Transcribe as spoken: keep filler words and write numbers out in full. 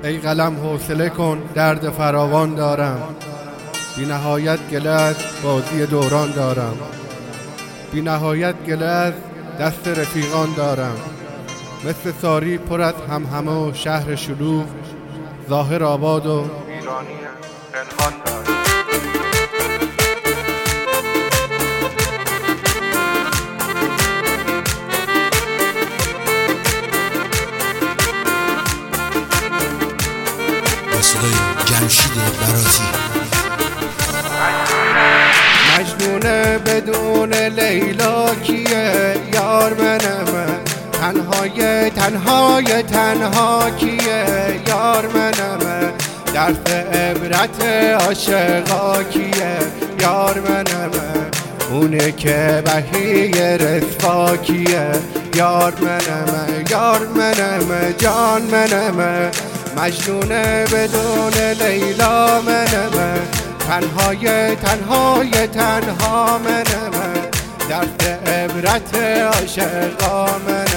ای قلم حوصله کن درد فراوان دارم، بی نهایت گله از بازی دوران دارم، بی نهایت گله از دست رفیقان دارم. مثل ساری پر از همهمه و شهر شلوغ، ظاهر آباد و ویرانی پنهان دارم. صدای جمشید براتی. مجنون بدون لیلا کیه؟ یار منم تنهای تنهای تنها کیه؟ یار منم درس عبرت عاشقا کیه؟ یار منم اونه که بهی رسوا کیه؟ یار منم یار منم جان منم مجنون بدون لیلا منم تنهای تنهای تنها منم درس عبرت عاشقا منم.